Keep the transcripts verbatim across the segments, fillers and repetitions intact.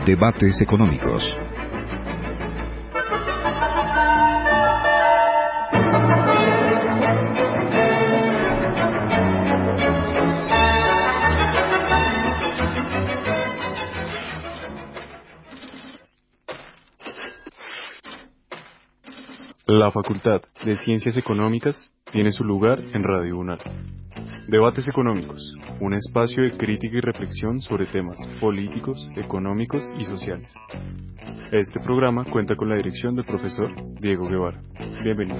Debates económicos. La Facultad de Ciencias Económicas tiene su lugar en Radio UNAL. Debates económicos, un espacio de crítica y reflexión sobre temas políticos, económicos y sociales. Este programa cuenta con la dirección del profesor Diego Guevara. Bienvenido.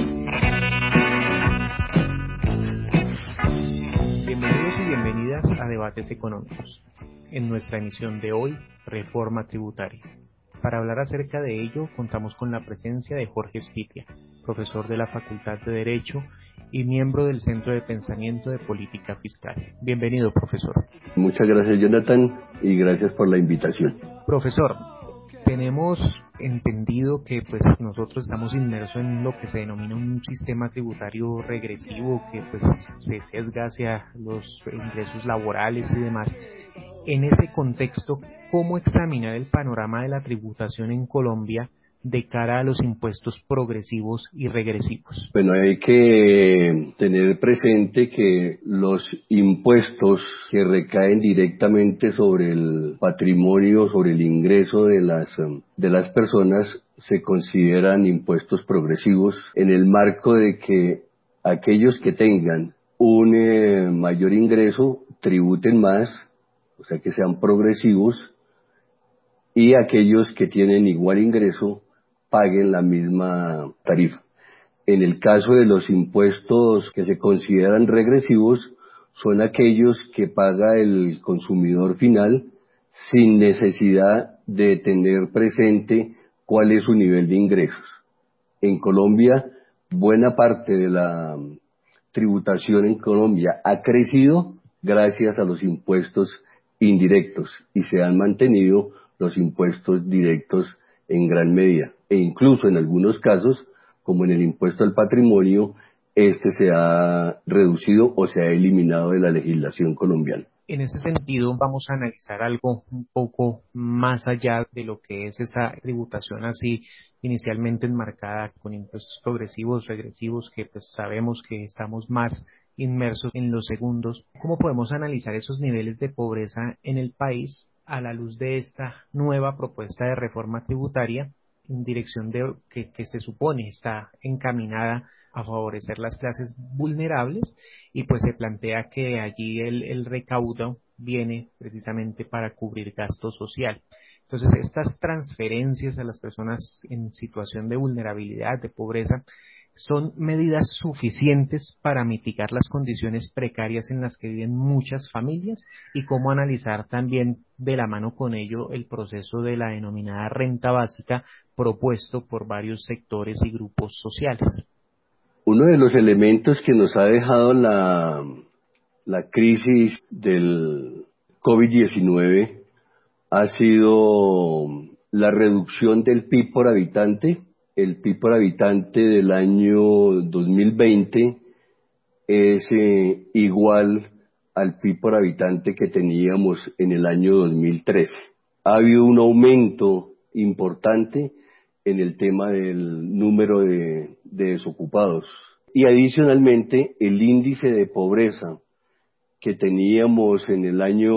Bienvenidos y bienvenidas a Debates Económicos. En nuestra emisión de hoy, Reforma Tributaria. Para hablar acerca de ello, contamos con la presencia de Jorge Spitia, profesor de la Facultad de Derecho y miembro del Centro de Pensamiento de Política Fiscal. Bienvenido, profesor. Muchas gracias, Jonathan, y gracias por la invitación. Profesor, tenemos entendido que pues nosotros estamos inmersos en lo que se denomina un sistema tributario regresivo que pues se sesga hacia los ingresos laborales y demás. En ese contexto, ¿cómo examinar el panorama de la tributación en Colombia de cara a los impuestos progresivos y regresivos? Bueno, hay que tener presente que los impuestos que recaen directamente sobre el patrimonio, sobre el ingreso de las, de las personas, se consideran impuestos progresivos en el marco de que aquellos que tengan un eh, mayor ingreso tributen más, o sea que sean progresivos, y aquellos que tienen igual ingreso paguen la misma tarifa. En el caso de los impuestos que se consideran regresivos, son aquellos que paga el consumidor final sin necesidad de tener presente cuál es su nivel de ingresos. En Colombia, buena parte de la tributación en Colombia ha crecido gracias a los impuestos indirectos y se han mantenido los impuestos directos en gran medida, e incluso en algunos casos, como en el impuesto al patrimonio, este se ha reducido o se ha eliminado de la legislación colombiana. En ese sentido, vamos a analizar algo un poco más allá de lo que es esa tributación así inicialmente enmarcada con impuestos progresivos, regresivos, que pues sabemos que estamos más inmersos en los segundos. ¿Cómo podemos analizar esos niveles de pobreza en el país a la luz de esta nueva propuesta de reforma tributaria en dirección de que, que se supone está encaminada a favorecer las clases vulnerables, y pues se plantea que allí el, el recaudo viene precisamente para cubrir gasto social? Entonces, estas transferencias a las personas en situación de vulnerabilidad, de pobreza, ¿son medidas suficientes para mitigar las condiciones precarias en las que viven muchas familias? Y cómo analizar también de la mano con ello el proceso de la denominada renta básica propuesto por varios sectores y grupos sociales. Uno de los elementos que nos ha dejado la, la crisis del COVID diecinueve ha sido la reducción del P I B por habitante. El P I B por habitante del año dos mil veinte es eh, igual al P I B por habitante que teníamos en el año dos mil trece. Ha habido un aumento importante en el tema del número de, de desocupados. Y adicionalmente, el índice de pobreza que teníamos en el año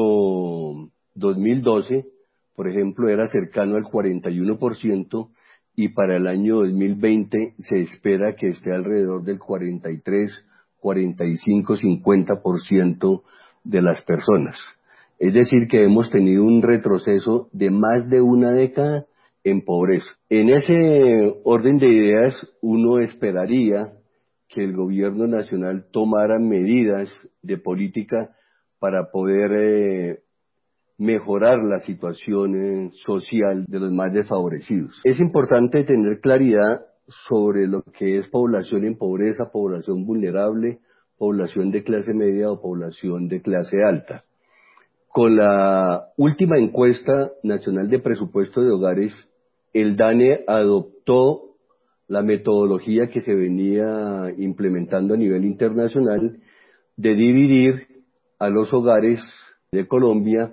dos mil doce, por ejemplo, era cercano al cuarenta y uno por ciento, y para el año dos mil veinte se espera que esté alrededor del cuarenta y tres, cuarenta y cinco, cincuenta por ciento de las personas. Es decir, que hemos tenido un retroceso de más de una década en pobreza. En ese orden de ideas, uno esperaría que el gobierno nacional tomara medidas de política para poder eh, mejorar la situación eh, social de los más desfavorecidos. Es importante tener claridad sobre lo que es población en pobreza, población vulnerable, población de clase media o población de clase alta. Con la última encuesta nacional de presupuesto de hogares, el DANE adoptó la metodología que se venía implementando a nivel internacional de dividir a los hogares de Colombia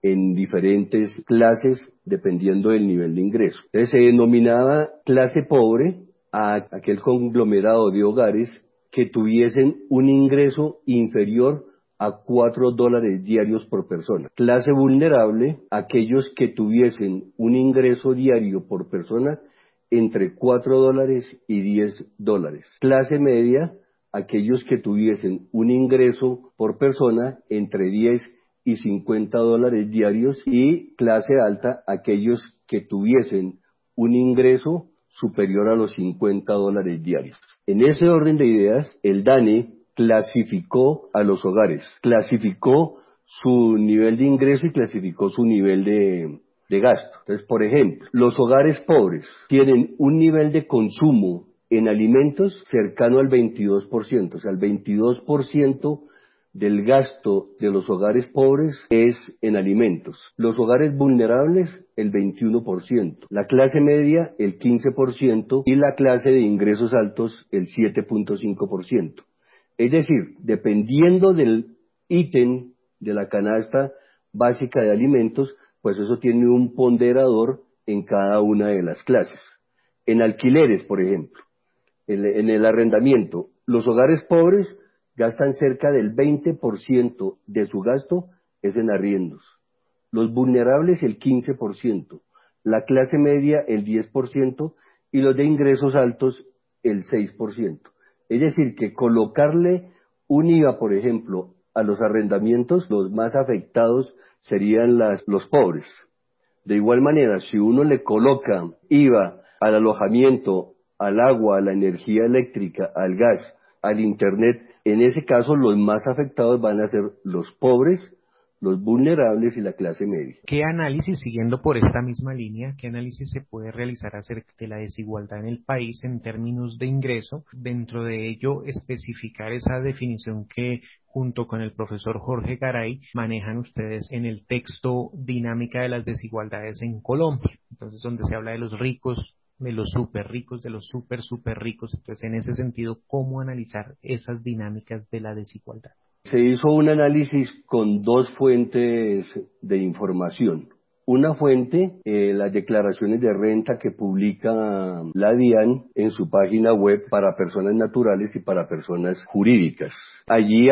en diferentes clases dependiendo del nivel de ingreso. Entonces se denominaba clase pobre a aquel conglomerado de hogares que tuviesen un ingreso inferior a cuatro dólares diarios por persona. Clase vulnerable, aquellos que tuviesen un ingreso diario por persona entre cuatro dólares y diez dólares. Clase media, aquellos que tuviesen un ingreso por persona entre diez y cincuenta dólares diarios, y clase alta, aquellos que tuviesen un ingreso superior a los cincuenta dólares diarios. En ese orden de ideas, el DANE clasificó a los hogares, clasificó su nivel de ingreso y clasificó su nivel de, de gasto. Entonces, por ejemplo, los hogares pobres tienen un nivel de consumo en alimentos cercano al veintidós por ciento, o sea, el veintidós por ciento del gasto de los hogares pobres es en alimentos. Los hogares vulnerables, el veintiuno por ciento. La clase media, el quince por ciento. Y la clase de ingresos altos, el siete punto cinco por ciento. Es decir, dependiendo del ítem de la canasta básica de alimentos, pues eso tiene un ponderador en cada una de las clases. En alquileres, por ejemplo, en, en el arrendamiento, los hogares pobres gastan cerca del veinte por ciento de su gasto es en arriendos. Los vulnerables el quince por ciento, la clase media el diez por ciento y los de ingresos altos el seis por ciento. Es decir, que colocarle un I V A, por ejemplo, a los arrendamientos, los más afectados serían las, los pobres. De igual manera, si uno le coloca I V A al alojamiento, al agua, a la energía eléctrica, al gas, al internet, en ese caso los más afectados van a ser los pobres, los vulnerables y la clase media. ¿Qué análisis, siguiendo por esta misma línea, qué análisis se puede realizar acerca de la desigualdad en el país en términos de ingreso? Dentro de ello, especificar esa definición que junto con el profesor Jorge Garay manejan ustedes en el texto Dinámica de las desigualdades en Colombia. Entonces, donde se habla de los ricos, de los súper ricos, de los súper súper ricos. Entonces, en ese sentido, ¿cómo analizar esas dinámicas de la desigualdad? Se hizo un análisis con dos fuentes de información. Una fuente, eh, las declaraciones de renta que publica la DIAN en su página web para personas naturales y para personas jurídicas. Allí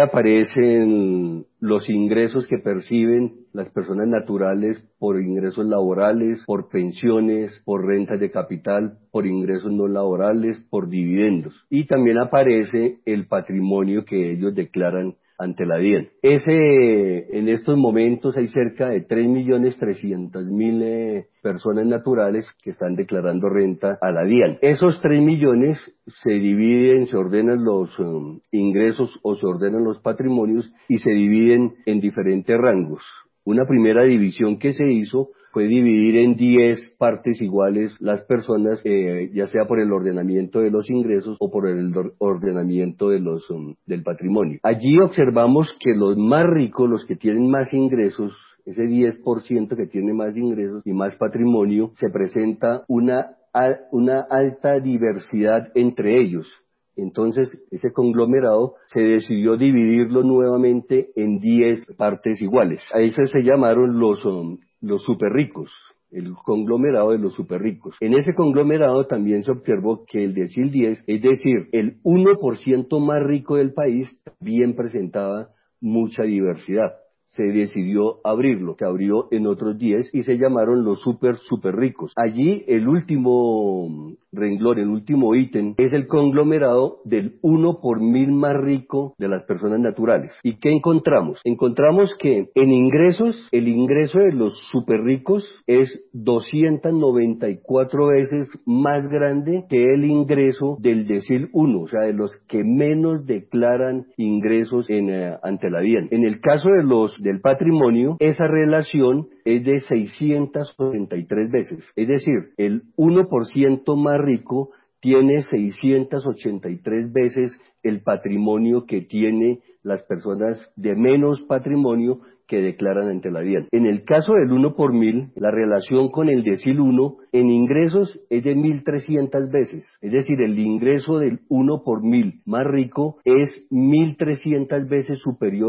aparecen los ingresos que perciben las personas naturales por ingresos laborales, por pensiones, por rentas de capital, por ingresos no laborales, por dividendos. Y también aparece el patrimonio que ellos declaran ante la DIAN. Ese, en estos momentos hay cerca de tres millones trescientos mil eh, personas naturales que están declarando renta a la DIAN. Esos tres millones se dividen, se ordenan los um, ingresos o se ordenan los patrimonios y se dividen en diferentes rangos. Una primera división que se hizo fue dividir en diez partes iguales las personas, eh, ya sea por el ordenamiento de los ingresos o por el ordenamiento de los, um, del patrimonio. Allí observamos que los más ricos, los que tienen más ingresos, ese diez por ciento que tiene más ingresos y más patrimonio, se presenta una, una alta diversidad entre ellos. Entonces, ese conglomerado se decidió dividirlo nuevamente en diez partes iguales. A eso se llamaron los, um, los superricos, el conglomerado de los superricos. En ese conglomerado también se observó que el decil diez, es decir, el uno por ciento más rico del país, también presentaba mucha diversidad. Se decidió abrirlo, que abrió en otros diez y se llamaron los super super ricos. Allí el último renglón, el último ítem es el conglomerado del uno por mil más rico de las personas naturales. ¿Y qué encontramos? Encontramos que en ingresos, el ingreso de los super ricos es doscientas noventa y cuatro veces más grande que el ingreso del decil uno, o sea, de los que menos declaran ingresos en, eh, ante la DIAN. En el caso de los del patrimonio, esa relación es de seiscientas ochenta y tres veces. Es decir, el uno por ciento más rico tiene seiscientas ochenta y tres veces el patrimonio que tiene las personas de menos patrimonio que declaran ante la DIAN. En el caso del uno por mil, la relación con el decil uno en ingresos es de mil trescientas veces. Es decir, el ingreso del uno por mil más rico es mil trescientas veces superior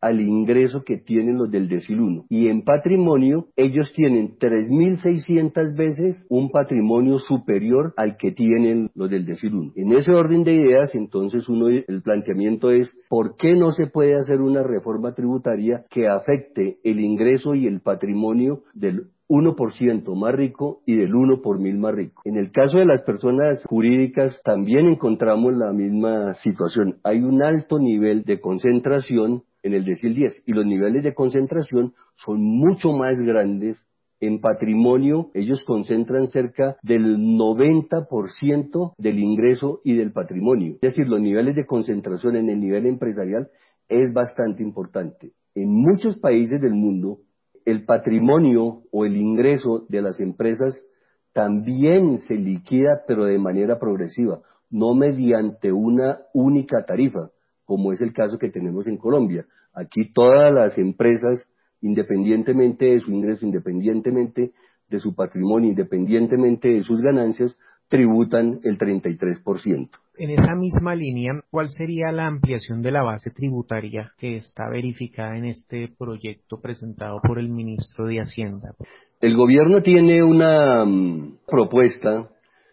al ingreso que tienen los del decil uno. Y en patrimonio, ellos tienen tres mil seiscientas veces un patrimonio superior al que tienen los del decil uno. En ese orden de ideas, entonces, uno, el planteamiento es, ¿por qué no se puede hacer una reforma tributaria que afecte el ingreso y el patrimonio del uno por ciento más rico y del uno por mil más rico? En el caso de las personas jurídicas también encontramos la misma situación. Hay un alto nivel de concentración en el decil diez y los niveles de concentración son mucho más grandes. En patrimonio ellos concentran cerca del noventa por ciento del ingreso y del patrimonio. Es decir, los niveles de concentración en el nivel empresarial es bastante importante. En muchos países del mundo, el patrimonio o el ingreso de las empresas también se liquida, pero de manera progresiva, no mediante una única tarifa, como es el caso que tenemos en Colombia. Aquí todas las empresas, independientemente de su ingreso, independientemente de su patrimonio, independientemente de sus ganancias, tributan el treinta y tres por ciento. En esa misma línea, ¿cuál sería la ampliación de la base tributaria que está verificada en este proyecto presentado por el ministro de Hacienda? El gobierno tiene una um, propuesta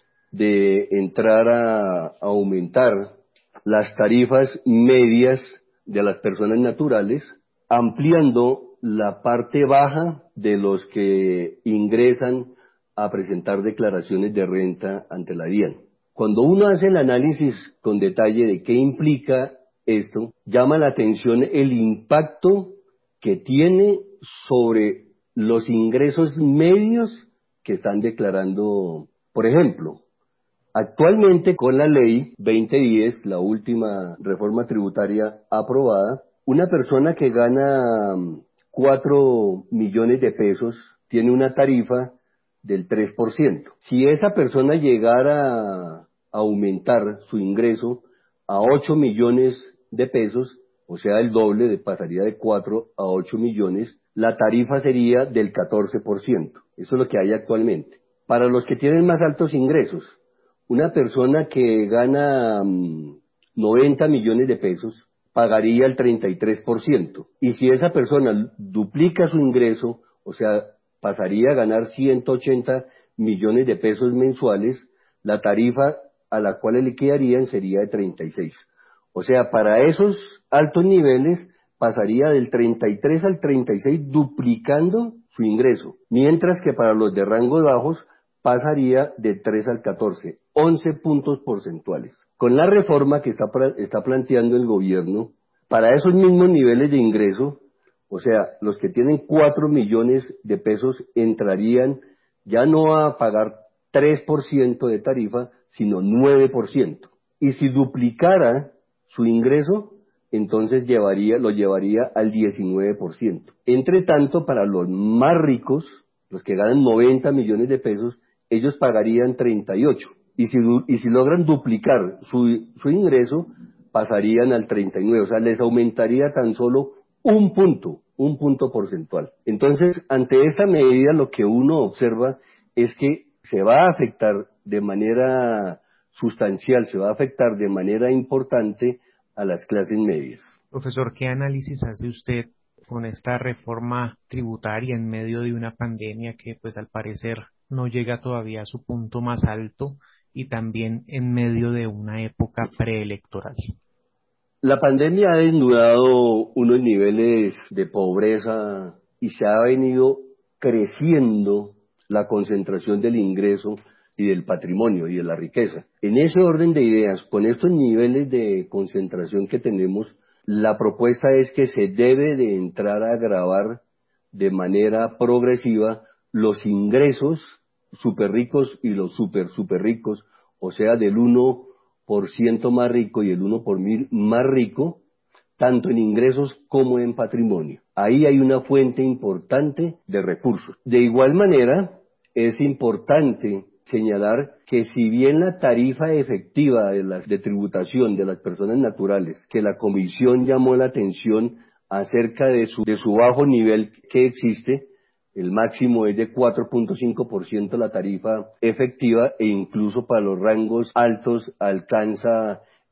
de entrar a, a aumentar las tarifas medias de las personas naturales, ampliando la parte baja de los que ingresan a presentar declaraciones de renta ante la DIAN. Cuando uno hace el análisis con detalle de qué implica esto, llama la atención el impacto que tiene sobre los ingresos medios que están declarando. Por ejemplo, actualmente con la ley veinte diez, la última reforma tributaria aprobada, una persona que gana cuatro millones de pesos tiene una tarifa del tres por ciento. Si esa persona llegara a aumentar su ingreso a ocho millones de pesos, o sea, el doble, de, pasaría de cuatro a ocho millones, la tarifa sería del catorce por ciento. Eso es lo que hay actualmente. Para los que tienen más altos ingresos, una persona que gana um, noventa millones de pesos pagaría el treinta y tres por ciento. Y si esa persona duplica su ingreso, o sea, pasaría a ganar ciento ochenta millones de pesos mensuales, la tarifa a la cual le quedarían sería de treinta y seis. O sea, para esos altos niveles pasaría del treinta y tres al treinta y seis duplicando su ingreso, mientras que para los de rangos bajos pasaría de tres al catorce, once puntos porcentuales. Con la reforma que está, está planteando el gobierno, para esos mismos niveles de ingreso, o sea, los que tienen cuatro millones de pesos entrarían ya no a pagar tres por ciento de tarifa, sino nueve por ciento. Y si duplicara su ingreso, entonces llevaría, lo llevaría al diecinueve por ciento. Entre tanto, para los más ricos, los que ganan noventa millones de pesos, ellos pagarían treinta y ocho. Y si, y si logran duplicar su, su ingreso, pasarían al treinta y nueve. O sea, les aumentaría tan solo un punto, un punto porcentual. Entonces, ante esta medida, lo que uno observa es que se va a afectar de manera sustancial, se va a afectar de manera importante a las clases medias. Profesor, ¿qué análisis hace usted con esta reforma tributaria en medio de una pandemia que, pues, al parecer no llega todavía a su punto más alto y también en medio de una época preelectoral? La pandemia ha desnudado unos niveles de pobreza y se ha venido creciendo la concentración del ingreso y del patrimonio y de la riqueza. En ese orden de ideas, con estos niveles de concentración que tenemos, la propuesta es que se debe de entrar a gravar de manera progresiva los ingresos super ricos y los super super ricos, o sea, del uno por ciento más rico y el uno por mil más rico, tanto en ingresos como en patrimonio. Ahí hay una fuente importante de recursos. De igual manera, es importante señalar que si bien la tarifa efectiva de, las, de tributación de las personas naturales, que la Comisión llamó la atención acerca de su, de su bajo nivel que existe, el máximo es de cuatro punto cinco por ciento la tarifa efectiva e incluso para los rangos altos alcanza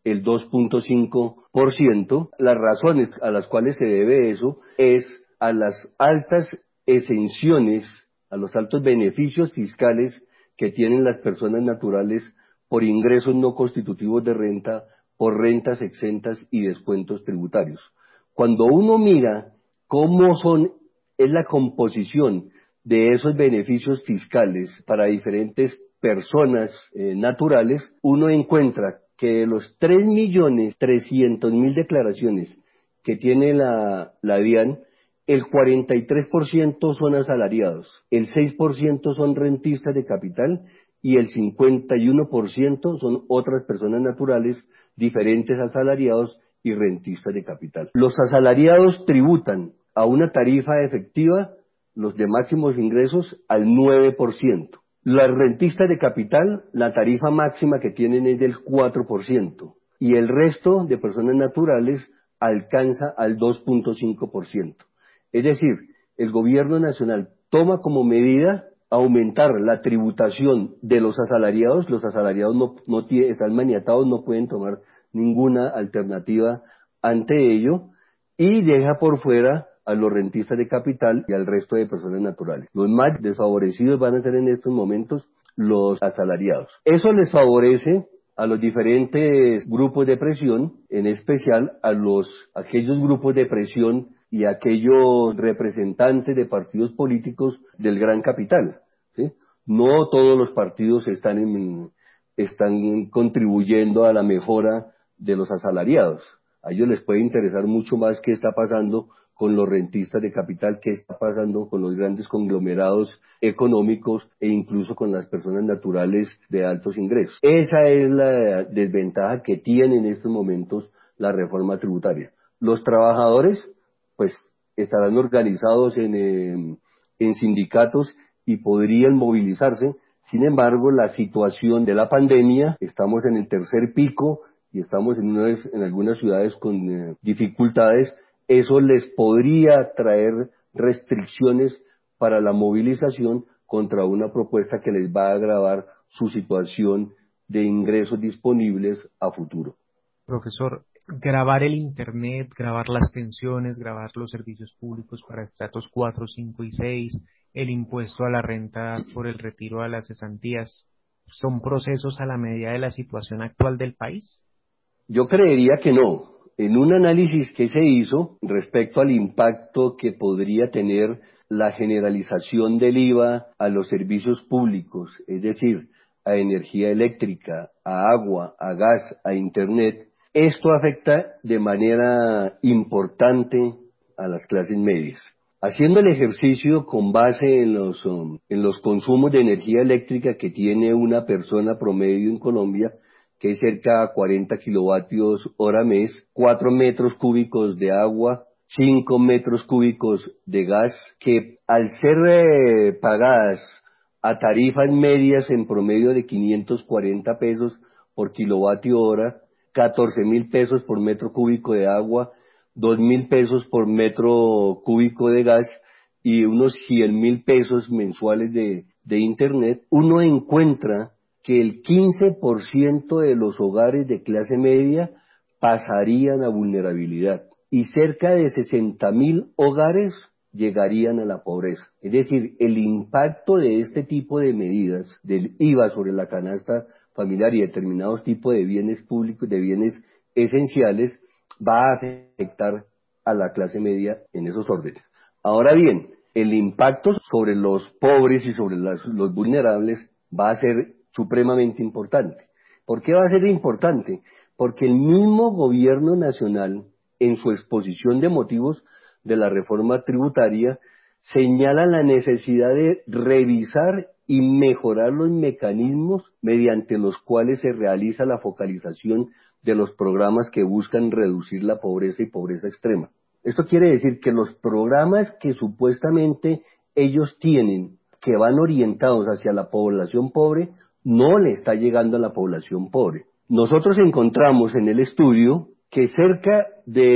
el dos punto cinco por ciento. Las razones a las cuales se debe eso es a las altas exenciones, a los altos beneficios fiscales que tienen las personas naturales por ingresos no constitutivos de renta, por rentas exentas y descuentos tributarios. Cuando uno mira cómo son, es la composición de esos beneficios fiscales para diferentes personas eh, naturales, uno encuentra que de los tres millones trescientos mil declaraciones que tiene la, la DIAN, el cuarenta y tres por ciento son asalariados, el seis por ciento son rentistas de capital y el cincuenta y uno por ciento son otras personas naturales diferentes a asalariados y rentistas de capital. Los asalariados tributan a una tarifa efectiva, los de máximos ingresos, al nueve por ciento. Las rentistas de capital, la tarifa máxima que tienen es del cuatro por ciento. Y el resto de personas naturales alcanza al dos punto cinco por ciento. Es decir, el gobierno nacional toma como medida aumentar la tributación de los asalariados. Los asalariados no, no tiene, están maniatados, no pueden tomar ninguna alternativa ante ello, y deja por fuera a los rentistas de capital y al resto de personas naturales. Los más desfavorecidos van a ser en estos momentos los asalariados. Eso les favorece a los diferentes grupos de presión, en especial a los aquellos grupos de presión y a aquellos representantes de partidos políticos del gran capital, ¿sí? No todos los partidos están en, están contribuyendo a la mejora de los asalariados. A ellos les puede interesar mucho más qué está pasando con los rentistas de capital, qué está pasando con los grandes conglomerados económicos e incluso con las personas naturales de altos ingresos. Esa es la desventaja que tiene en estos momentos la reforma tributaria. Los trabajadores, pues, estarán organizados en, eh, en sindicatos y podrían movilizarse. Sin embargo, la situación de la pandemia, estamos en el tercer pico y estamos en, una, en algunas ciudades con eh, dificultades. Eso les podría traer restricciones para la movilización contra una propuesta que les va a agravar su situación de ingresos disponibles a futuro. Profesor, grabar el Internet, grabar las pensiones, grabar los servicios públicos para estratos cuatro, cinco y seis, el impuesto a la renta por el retiro a las cesantías, ¿son procesos a la medida de la situación actual del país? Yo creería que no. En un análisis que se hizo respecto al impacto que podría tener la generalización del I V A a los servicios públicos, es decir, a energía eléctrica, a agua, a gas, a Internet, esto afecta de manera importante a las clases medias. Haciendo el ejercicio con base en los, um, en los consumos de energía eléctrica que tiene una persona promedio en Colombia, que es cerca de cuarenta kilovatios hora mes, cuatro metros cúbicos de agua, cinco metros cúbicos de gas, que al ser eh, pagadas a tarifas medias en promedio de quinientos cuarenta pesos por kilovatio hora, catorce mil pesos por metro cúbico de agua, dos mil pesos por metro cúbico de gas y unos cien mil pesos mensuales de, de Internet, uno encuentra que el quince por ciento de los hogares de clase media pasarían a vulnerabilidad y cerca de sesenta mil hogares llegarían a la pobreza. Es decir, el impacto de este tipo de medidas del I V A sobre la canasta familiar y determinados tipos de bienes públicos, de bienes esenciales, va a afectar a la clase media en esos órdenes. Ahora bien, el impacto sobre los pobres y sobre las, los vulnerables va a ser supremamente importante. ¿Por qué va a ser importante? Porque el mismo gobierno nacional, en su exposición de motivos de la reforma tributaria, señala la necesidad de revisar y mejorar los mecanismos mediante los cuales se realiza la focalización de los programas que buscan reducir la pobreza y pobreza extrema. Esto quiere decir que los programas que supuestamente ellos tienen, que van orientados hacia la población pobre, no le está llegando a la población pobre. Nosotros encontramos en el estudio que cerca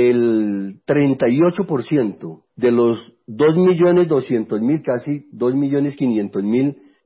del treinta y ocho por ciento de los dos millones doscientos mil, casi dos millones quinientos mil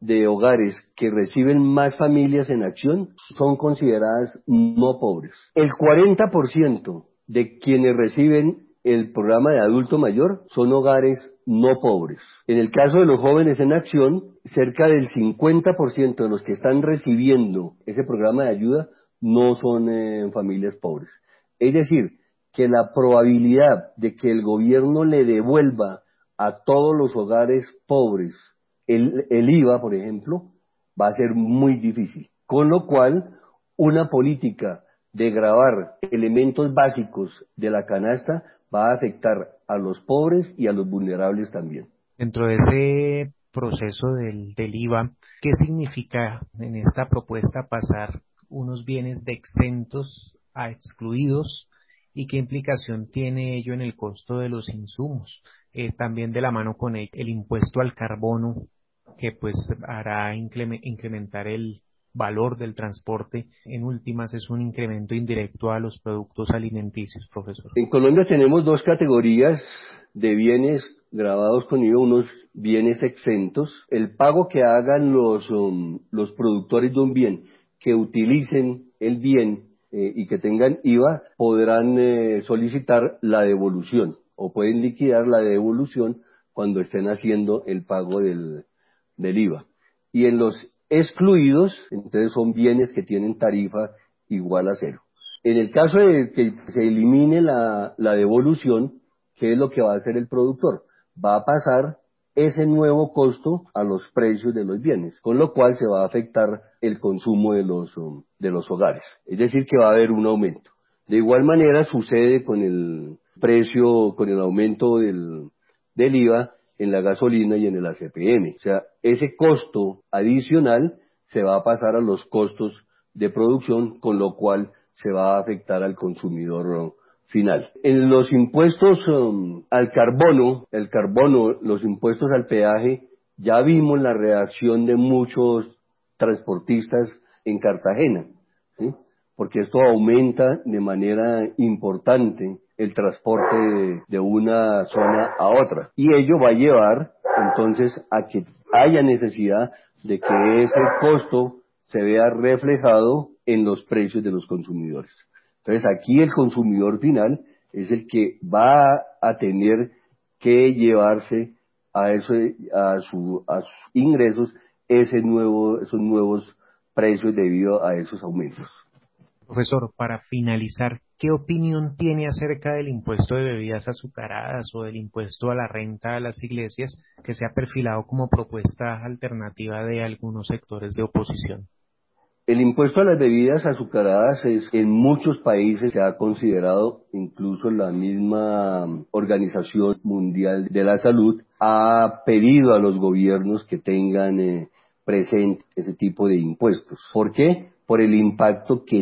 de hogares que reciben más familias en acción son consideradas no pobres. El cuarenta por ciento de quienes reciben el programa de adulto mayor son hogares no pobres. En el caso de los jóvenes en acción, cerca del cincuenta por ciento de los que están recibiendo ese programa de ayuda no son eh, familias pobres. Es decir, que la probabilidad de que el gobierno le devuelva a todos los hogares pobres el, el I V A, por ejemplo, va a ser muy difícil. Con lo cual, una política de gravar elementos básicos de la canasta va a afectar a los pobres y a los vulnerables también. Dentro de ese proceso del, del I V A, ¿qué significa en esta propuesta pasar unos bienes de exentos a excluidos y qué implicación tiene ello en el costo de los insumos? Eh, también de la mano con el, el impuesto al carbono, que pues hará increme, incrementar el valor del transporte. En últimas, es un incremento indirecto a los productos alimenticios, profesor. En Colombia tenemos dos categorías de bienes gravados con I V A, unos bienes exentos. El pago que hagan los, um, los productores de un bien que utilicen el bien eh, y que tengan I V A, podrán eh, solicitar la devolución o pueden liquidar la devolución cuando estén haciendo el pago del, del I V A. Y en los excluidos, entonces son bienes que tienen tarifa igual a cero. En el caso de que se elimine la, la devolución, ¿qué es lo que va a hacer el productor? Va a pasar ese nuevo costo a los precios de los bienes, con lo cual se va a afectar el consumo de los, um, de los hogares. Es decir, que va a haber un aumento. De igual manera sucede con el precio, con el aumento del, del I V A en la gasolina y en el A C P M. O sea, ese costo adicional se va a pasar a los costos de producción, con lo cual se va a afectar al consumidor final. En los impuestos um, al carbono, el carbono, los impuestos al peaje, ya vimos la reacción de muchos transportistas en Cartagena, ¿sí? Porque esto aumenta de manera importante el transporte de, de una zona a otra. Y ello va a llevar entonces a que haya necesidad de que ese costo se vea reflejado en los precios de los consumidores. Entonces aquí el consumidor final es el que va a tener que llevarse a, eso, a, su, a sus ingresos ese nuevo, esos nuevos precios debido a esos aumentos. Profesor, para finalizar, ¿qué opinión tiene acerca del impuesto de bebidas azucaradas o del impuesto a la renta a las iglesias que se ha perfilado como propuesta alternativa de algunos sectores de oposición? El impuesto a las bebidas azucaradas es, en muchos países se ha considerado, incluso la misma Organización Mundial de la Salud ha pedido a los gobiernos que tengan eh, presente ese tipo de impuestos. ¿Por qué? Por el impacto que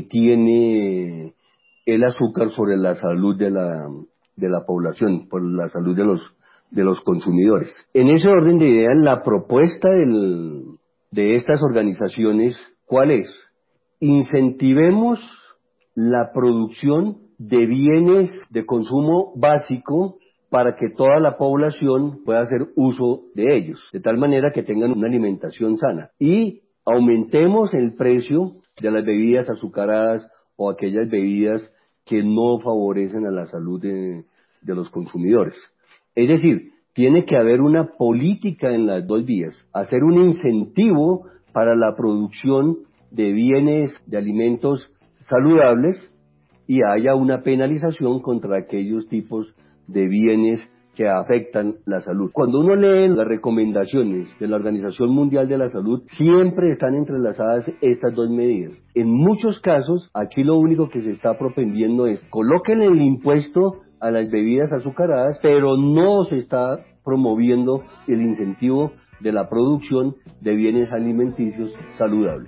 tiene el azúcar sobre la salud de la, de la población, por la salud de los, de los consumidores. En ese orden de ideas, la propuesta del, de estas organizaciones, ¿cuál es? Incentivemos la producción de bienes de consumo básico para que toda la población pueda hacer uso de ellos, de tal manera que tengan una alimentación sana. Y aumentemos el precio de las bebidas azucaradas o aquellas bebidas que no favorecen a la salud de, de los consumidores. Es decir, tiene que haber una política en las dos vías, hacer un incentivo para la producción de bienes, de alimentos saludables, y haya una penalización contra aquellos tipos de bienes que afectan la salud. Cuando uno lee las recomendaciones de la Organización Mundial de la Salud, siempre están entrelazadas estas dos medidas. En muchos casos, aquí lo único que se está propendiendo es coloquen el impuesto a las bebidas azucaradas, pero no se está promoviendo el incentivo de la producción de bienes alimenticios saludables.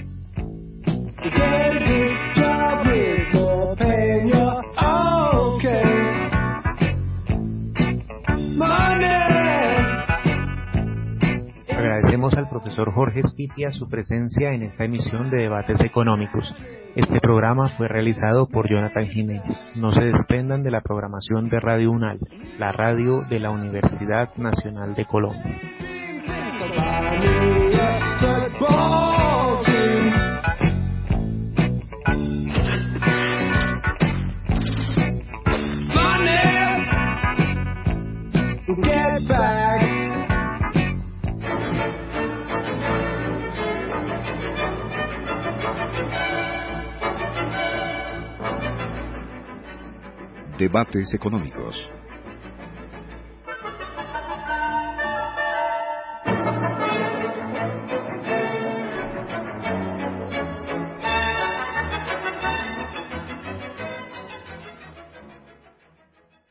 Agradecemos al profesor Jorge Spitia su presencia en esta emisión de Debates Económicos. Este programa fue realizado por Jonathan Jiménez. No se desprendan de la programación de Radio UNAL, la radio de la Universidad Nacional de Colombia. Debates Económicos.